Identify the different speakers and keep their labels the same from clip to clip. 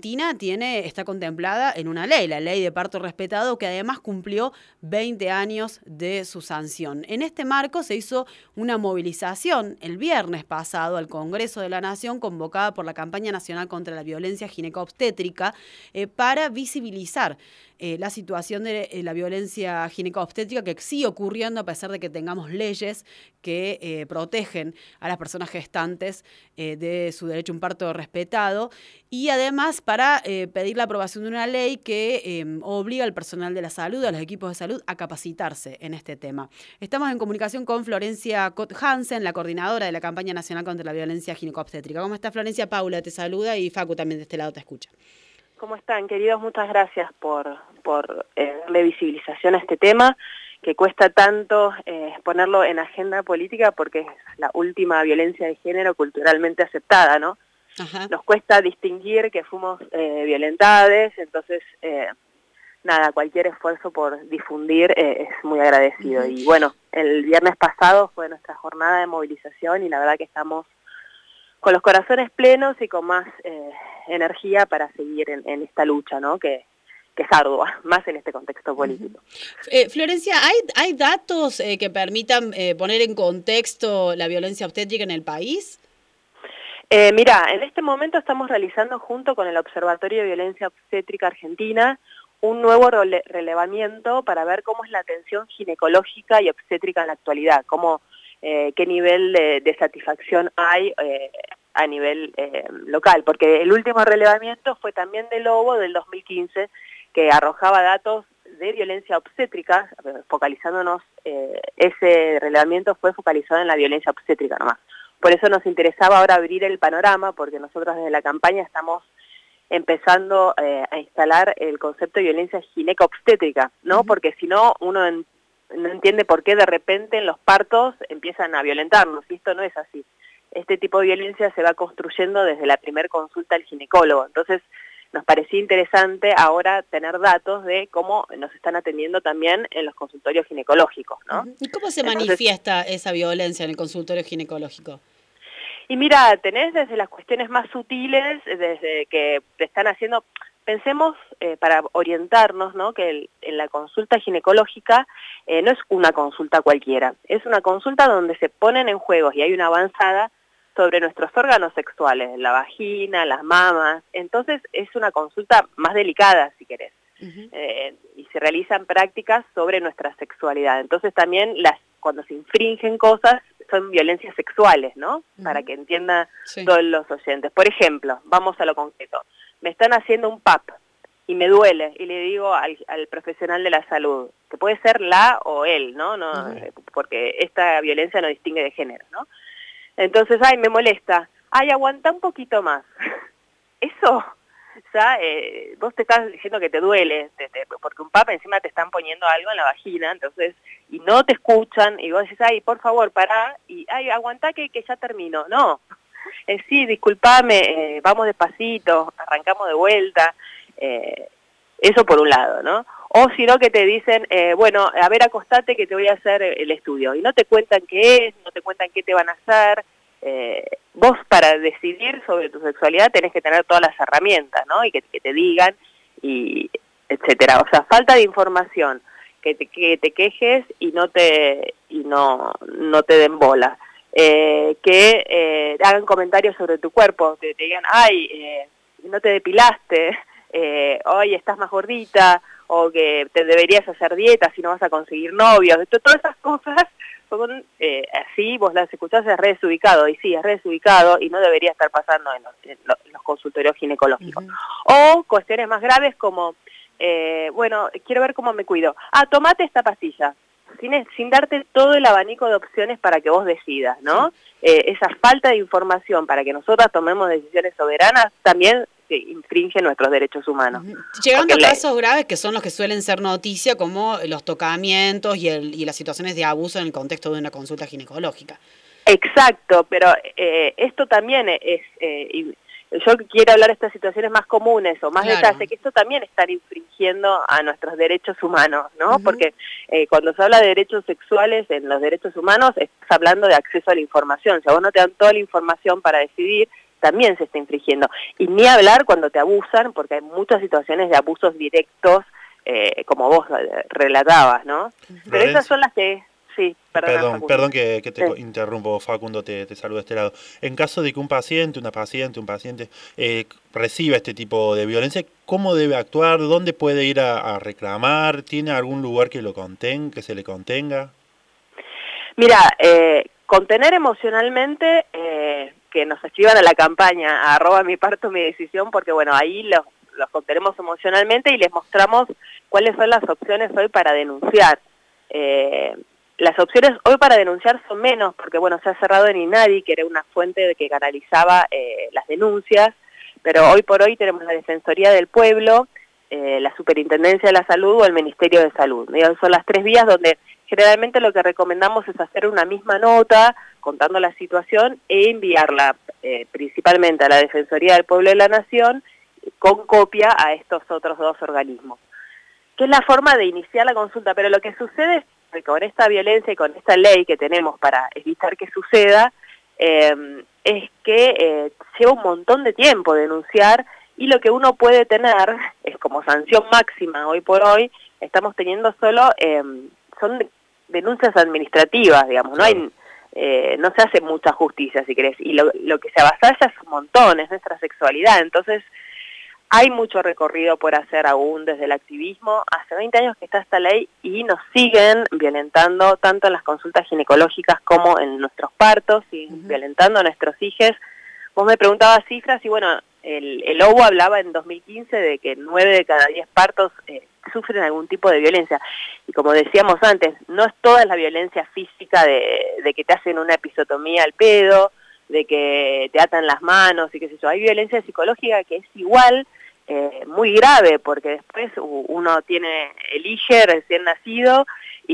Speaker 1: Argentina está contemplada en una ley, la Ley de Parto Respetado, que además cumplió 20 años de su sanción. En este marco se hizo una movilización el viernes pasado al Congreso de la Nación, convocada por la Campaña Nacional contra la Violencia Gineco-Obstétrica, para visibilizar la situación de la violencia gineco-obstétrica, que sigue ocurriendo a pesar de que tengamos leyes que protegen a las personas gestantes de su derecho a un parto respetado, y además para pedir la aprobación de una ley que obliga al personal de la salud, a los equipos de salud, a capacitarse en este tema. Estamos en comunicación con Florencia Cot-Hansen, la coordinadora de la Campaña Nacional contra la Violencia Gineco-Obstétrica. ¿Cómo estás, Florencia? Paula te saluda y Facu también de este lado te escucha.
Speaker 2: ¿Cómo están, queridos? Muchas gracias por darle visibilización a este tema, que cuesta tanto ponerlo en agenda política porque es la última violencia de género culturalmente aceptada, ¿no? Ajá. Nos cuesta distinguir que fuimos violentades, entonces, nada, cualquier esfuerzo por difundir es muy agradecido. Y bueno, el viernes pasado fue nuestra jornada de movilización y la verdad que estamos con los corazones plenos y con más energía para seguir en esta lucha, ¿no? Que es ardua, más en este contexto político.
Speaker 1: Florencia, ¿hay datos que permitan poner en contexto la violencia obstétrica en el país?
Speaker 2: Mira, en este momento estamos realizando junto con el Observatorio de Violencia Obstétrica Argentina un nuevo relevamiento para ver cómo es la atención ginecológica y obstétrica en la actualidad, qué nivel de satisfacción hay a nivel local, porque el último relevamiento fue también de Lobo del 2015, que arrojaba datos de violencia obstétrica, focalizándonos, ese relevamiento fue focalizado en la violencia obstétrica nomás. Por eso nos interesaba ahora abrir el panorama, porque nosotros desde la campaña estamos empezando a instalar el concepto de violencia gineco-obstétrica, ¿no? Porque si no, uno no entiende por qué de repente en los partos empiezan a violentarnos, y esto no es así. Este tipo de violencia se va construyendo desde la primer consulta al ginecólogo. Entonces, nos parecía interesante ahora tener datos de cómo nos están atendiendo también en los consultorios ginecológicos, ¿no?
Speaker 1: ¿Y cómo se manifiesta esa violencia en el consultorio ginecológico?
Speaker 2: Y mira, tenés desde las cuestiones más sutiles, desde que te están haciendo... Pensemos, para orientarnos, ¿no? Que en la consulta ginecológica no es una consulta cualquiera, es una consulta donde se ponen en juego y hay una avanzada sobre nuestros órganos sexuales, la vagina, las mamas. Entonces es una consulta más delicada, si querés, y se realizan prácticas sobre nuestra sexualidad. Entonces también cuando se infringen cosas son violencias sexuales, ¿no? Para que entiendan todos los oyentes. Por ejemplo, vamos a lo concreto. Me están haciendo un PAP y me duele, y le digo al profesional de la salud, que puede ser la o él, ¿no? Porque esta violencia no distingue de género, ¿no? Entonces, ay, me molesta, ay, aguanta un poquito más. Eso, ya, vos te estás diciendo que te duele, porque un PAP encima te están poniendo algo en la vagina, entonces, y no te escuchan, y vos decís, ay, por favor, pará, y ay, aguantá que ya termino. No. Sí, disculpame, vamos despacito, arrancamos de vuelta, eso por un lado, ¿no? O si no que te dicen, bueno, a ver, acostate que te voy a hacer el estudio, y no te cuentan qué es, no te cuentan qué te van a hacer. Vos para decidir sobre tu sexualidad tenés que tener todas las herramientas, ¿no? Y que te digan, y etcétera. O sea, falta de información, que te quejes y no te den bola. Que hagan comentarios sobre tu cuerpo, te digan, ay, no te depilaste, hoy estás más gordita, o que te deberías hacer dieta si no vas a conseguir novios. Todas esas cosas son así, vos las escuchás, es re desubicado, y sí, es re desubicado y no debería estar pasando en los consultorios ginecológicos. O cuestiones más graves como, bueno, quiero ver cómo me cuido. Ah, tomate esta pastilla. Sin darte todo el abanico de opciones para que vos decidas, ¿no? Esa falta de información para que nosotras tomemos decisiones soberanas también infringe nuestros derechos humanos.
Speaker 1: Llegando a casos graves que son los que suelen ser noticia, como los tocamientos y las situaciones de abuso en el contexto de una consulta ginecológica.
Speaker 2: Exacto, pero esto también es... yo quiero hablar de estas situaciones más comunes o más detalles, que esto también está infringiendo a nuestros derechos humanos, ¿no? Porque cuando se habla de derechos sexuales en los derechos humanos, estás hablando de acceso a la información. Si a vos no te dan toda la información para decidir, también se está infringiendo. Y ni hablar cuando te abusan, porque hay muchas situaciones de abusos directos, como vos relatabas, ¿no?
Speaker 3: Florencia.
Speaker 2: Pero esas son las que... Sí,
Speaker 3: Perdón que te interrumpo, Facundo, te saludo de este lado. En caso de que un paciente reciba este tipo de violencia, ¿cómo debe actuar? ¿Dónde puede ir a reclamar? ¿Tiene algún lugar que lo contenga, que se le contenga?
Speaker 2: Mira, contener emocionalmente, que nos escriban a la campaña @mipartomidecisión, porque bueno, ahí los contenemos emocionalmente y les mostramos cuáles son las opciones hoy para denunciar. Las opciones hoy para denunciar son menos, porque bueno, se ha cerrado en INADI, que era una fuente que canalizaba las denuncias, pero hoy por hoy tenemos la Defensoría del Pueblo, la Superintendencia de la Salud o el Ministerio de Salud. Son las 3 vías donde generalmente lo que recomendamos es hacer una misma nota contando la situación e enviarla principalmente a la Defensoría del Pueblo de la Nación con copia a estos otros 2 organismos. Que es la forma de iniciar la consulta, pero lo que sucede es que con esta violencia y con esta ley que tenemos para evitar que suceda, es que lleva un montón de tiempo denunciar, y lo que uno puede tener es como sanción máxima hoy por hoy, estamos teniendo solo, son denuncias administrativas, digamos, no hay, no se hace mucha justicia, si querés, y lo que se avasalla es un montón, es nuestra sexualidad. Entonces hay mucho recorrido por hacer aún desde el activismo. Hace 20 años que está esta ley y nos siguen violentando tanto en las consultas ginecológicas como en nuestros partos, y violentando a nuestros hijos. Vos me preguntabas cifras y bueno, el OBU hablaba en 2015 de que 9 de cada 10 partos sufren algún tipo de violencia. Y como decíamos antes, no es toda la violencia física de que te hacen una episiotomía al pedo, de que te atan las manos y qué sé yo. Hay violencia psicológica que es igual, muy grave, porque después uno elige recién nacido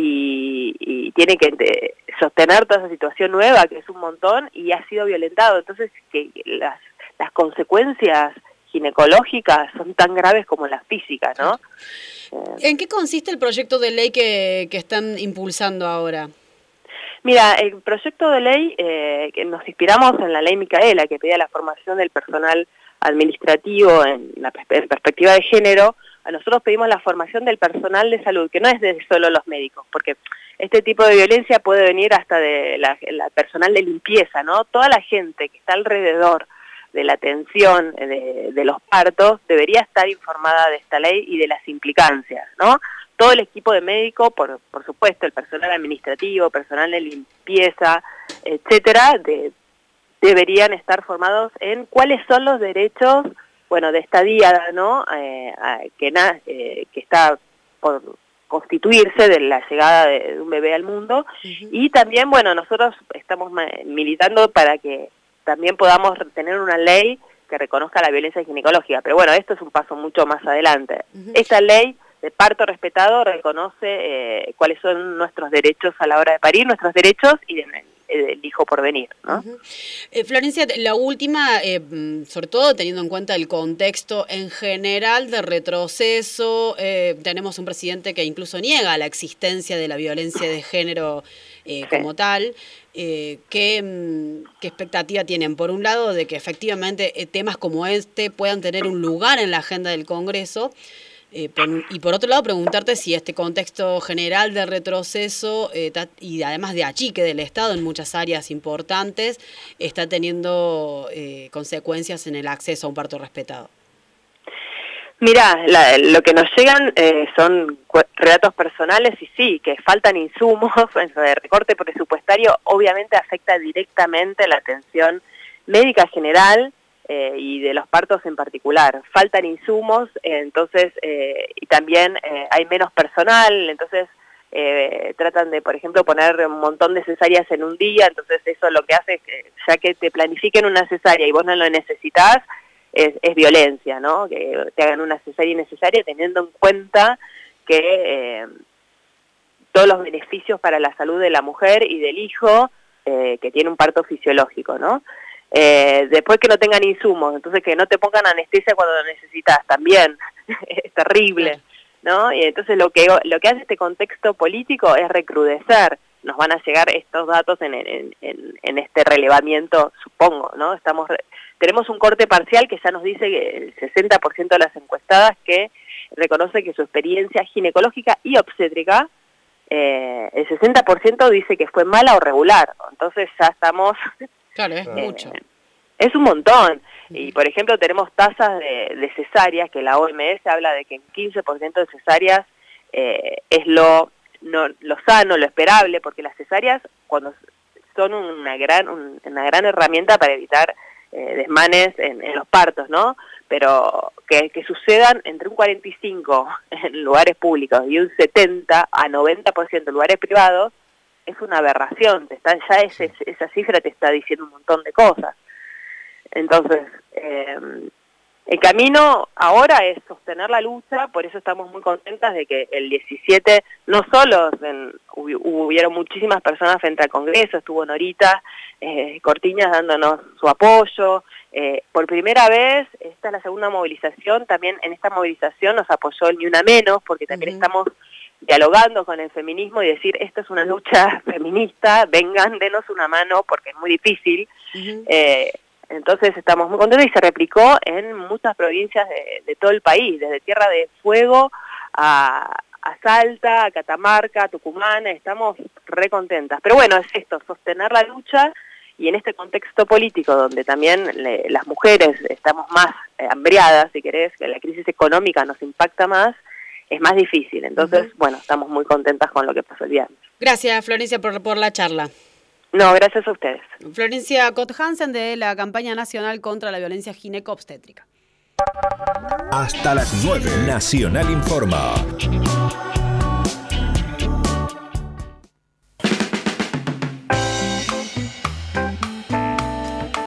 Speaker 2: y tiene que sostener toda esa situación nueva, que es un montón, y ha sido violentado. Entonces, que las consecuencias ginecológicas son tan graves como las físicas, ¿no?
Speaker 1: ¿En qué consiste el proyecto de ley que están impulsando ahora?
Speaker 2: Mira, el proyecto de ley, que nos inspiramos en la ley Micaela, que pedía la formación del personal administrativo en la perspectiva de género. A nosotros pedimos la formación del personal de salud, que no es de solo los médicos, porque este tipo de violencia puede venir hasta de la personal de limpieza, ¿no? Toda la gente que está alrededor de la atención de los partos debería estar informada de esta ley y de las implicancias, ¿no? Todo el equipo de médico, por supuesto, el personal administrativo, personal de limpieza, etcétera, deberían estar formados en cuáles son los derechos, bueno, de esta diada, ¿no? Que está por constituirse de la llegada de un bebé al mundo. Y también, bueno, nosotros estamos militando para que también podamos tener una ley que reconozca la violencia ginecológica. Pero bueno, esto es un paso mucho más adelante. Esta ley de parto respetado reconoce cuáles son nuestros derechos a la hora de parir, nuestros derechos y del hijo por venir, ¿no?
Speaker 1: Florencia, la última, sobre todo teniendo en cuenta el contexto en general de retroceso, tenemos un presidente que incluso niega la existencia de la violencia de género como tal. ¿Qué expectativa tienen? Por un lado, de que efectivamente temas como este puedan tener un lugar en la agenda del Congreso, y por otro lado preguntarte si este contexto general de retroceso y además de achique del Estado en muchas áreas importantes está teniendo consecuencias en el acceso a un parto respetado.
Speaker 2: Mirá, lo que nos llegan son relatos personales y sí, que faltan insumos, eso de recorte presupuestario obviamente afecta directamente la atención médica general y de los partos en particular. Faltan insumos, entonces, y también hay menos personal, entonces tratan de, por ejemplo, poner un montón de cesáreas en un día, entonces eso lo que hace es que ya que te planifiquen una cesárea y vos no lo necesitás, es violencia, ¿no? Que te hagan una cesárea innecesaria teniendo en cuenta que todos los beneficios para la salud de la mujer y del hijo que tiene un parto fisiológico, ¿no? Después que no tengan insumos, entonces que no te pongan anestesia cuando lo necesitas, también es terrible, ¿no? Y entonces lo que hace este contexto político es recrudecer. Nos van a llegar estos datos en este relevamiento, supongo, ¿no? Estamos tenemos un corte parcial que ya nos dice que el 60% de las encuestadas que reconoce que su experiencia ginecológica y obstétrica, el 60% dice que fue mala o regular. Entonces ya estamos...
Speaker 1: Claro, es mucho.
Speaker 2: Es un montón. Y, por ejemplo, tenemos tasas de cesáreas, que la OMS habla de que en 15% de cesáreas es lo sano, lo esperable, porque las cesáreas cuando son una gran herramienta para evitar desmanes en los partos, ¿no? Pero que sucedan entre un 45% en lugares públicos y un 70 a 90% en lugares privados es una aberración. Esa cifra te está diciendo un montón de cosas. Entonces, el camino ahora es sostener la lucha, por eso estamos muy contentas de que el 17, no solo hubieron muchísimas personas frente al Congreso, estuvo Norita Cortiñas dándonos su apoyo, por primera vez, esta es la segunda movilización, también en esta movilización nos apoyó el Ni Una Menos, porque también estamos dialogando con el feminismo y decir, esto es una lucha feminista, vengan, denos una mano, porque es muy difícil. Entonces estamos muy contentos y se replicó en muchas provincias de todo el país, desde Tierra del Fuego a Salta, a Catamarca, a Tucumán, estamos re contentas. Pero bueno, es esto, sostener la lucha, y en este contexto político donde también las mujeres estamos más hambriadas, si querés, que la crisis económica nos impacta más, es más difícil. Entonces, bueno, estamos muy contentas con lo que pasó el viernes.
Speaker 1: Gracias, Florencia, por la charla.
Speaker 2: No, gracias a ustedes.
Speaker 1: Florencia Cott-Hansen, de la Campaña Nacional contra la Violencia Gineco-Obstétrica.
Speaker 4: Hasta las 9. Nacional Informa.